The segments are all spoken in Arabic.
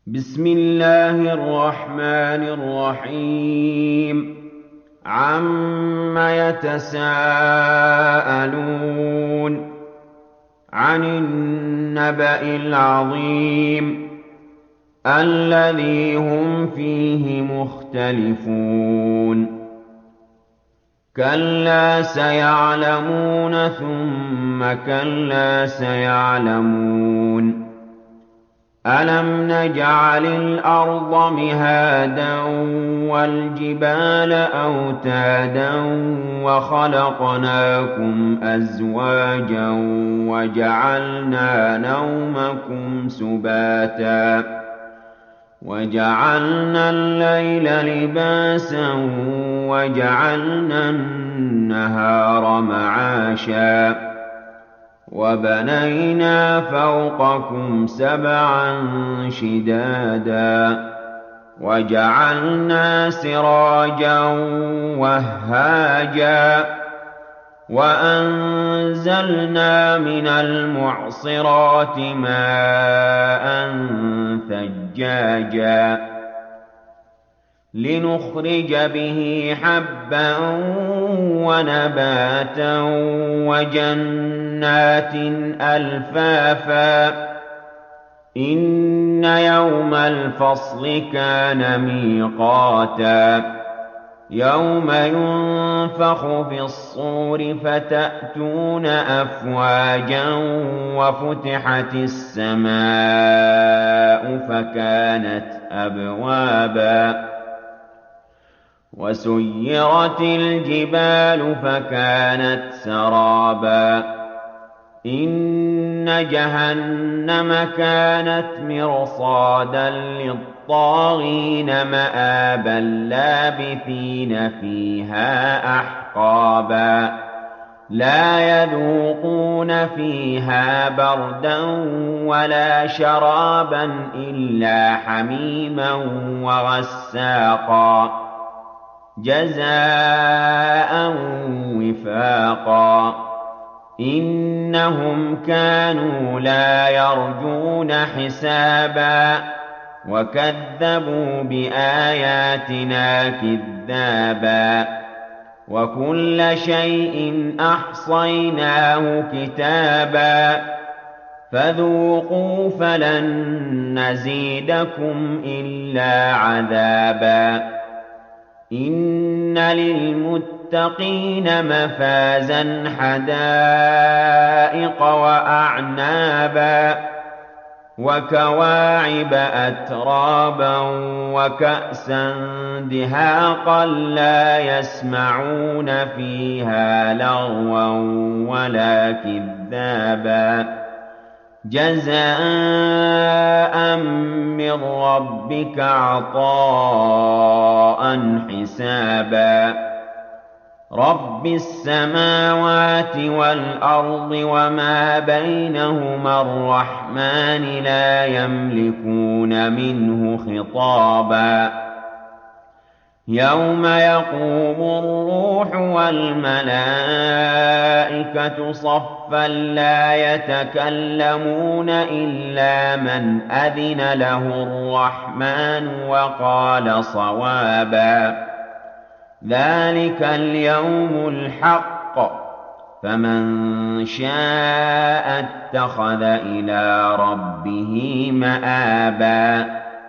بسم الله الرحمن الرحيم عم يتساءلون عن النبأ العظيم الذي هم فيه مختلفون كلا سيعلمون ثم كلا سيعلمون ألم نجعل الأرض مهادا والجبال أوتادا وخلقناكم أزواجا وجعلنا نومكم سباتا وجعلنا الليل لباسا وجعلنا النهار معاشا وبنينا فوقكم سبعا شدادا وجعلنا سراجا وهاجا وأنزلنا من المعصرات ماء ثجاجا لنخرج به حبا ونباتا وجنات ألفافا إن يوم الفصل كان ميقاتا يوم ينفخ في الصور فتأتون أفواجا وفتحت السماء فكانت أبوابا وسيرت الجبال فكانت سرابا إن جهنم كانت مرصادا للطاغين مآبا لابثين فيها أحقابا لا يذوقون فيها بردا ولا شرابا إلا حميما وغساقا جزاء وفاقا إنهم كانوا لا يرجون حسابا وكذبوا بآياتنا كذابا وكل شيء أحصيناه كتابا فذوقوا فلن نزيدكم إلا عذابا إن للمتقين مفازا حدائق وأعنابا وكواعب أترابا وكأسا دهاقا لا يسمعون فيها لغوا ولا كذابا جزاء من ربك عطاء حسابا رب السماوات والأرض وما بينهما الرحمن لا يملكون منه خطابا يوم يقوم الروح والملائكة صفا لا يتكلمون إلا من أذن له الرحمن وقال صوابا ذلك اليوم الحق فمن شاء اتخذ إلى ربه مآبا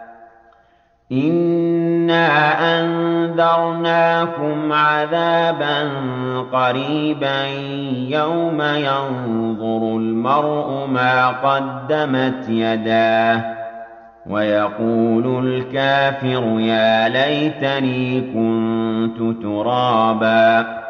إنا أنذرناكم عذابا قريبا يوم ينظر المرء ما قدمت يداه ويقول الكافر يا ليتني كنت ترابا